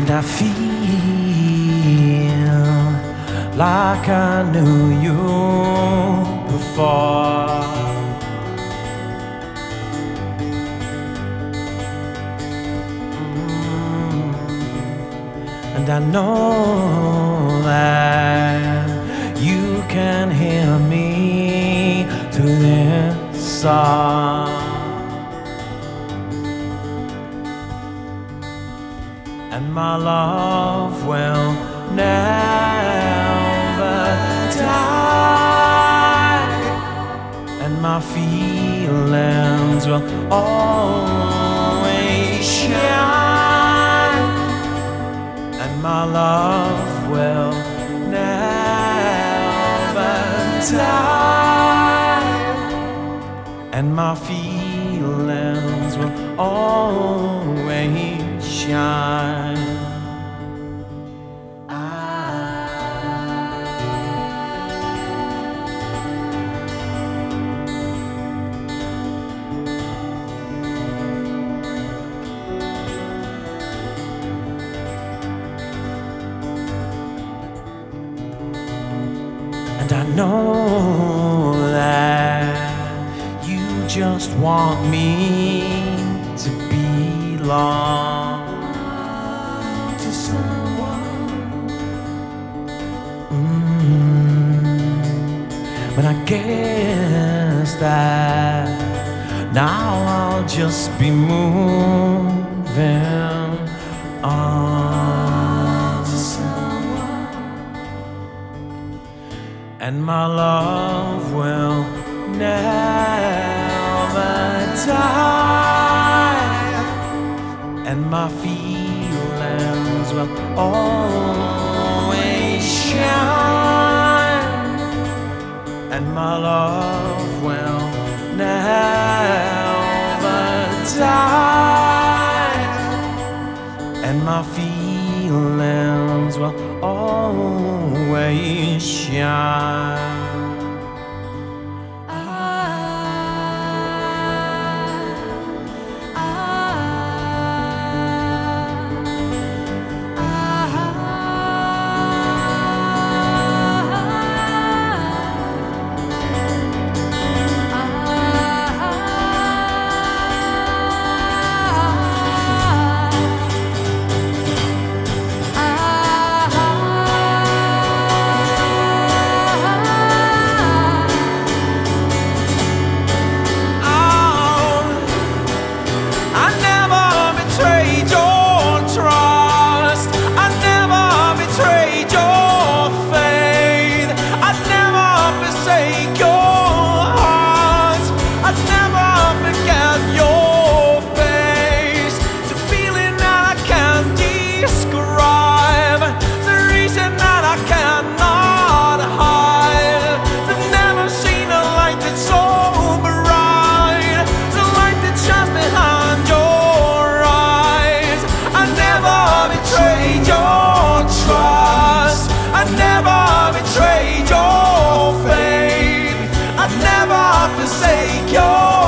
and I feel like I knew you before. And I know that you can hear me through this song. And my love will never die, and my feelings will always shine, and my love will never die, and my feelings will always shine. And I know that you just want me to belong to someone. But I guess that now I'll just be moving on to someone, and my love will never die, and my feelings will always shine, and my love will never die, and my feelings will always shine. Forsake your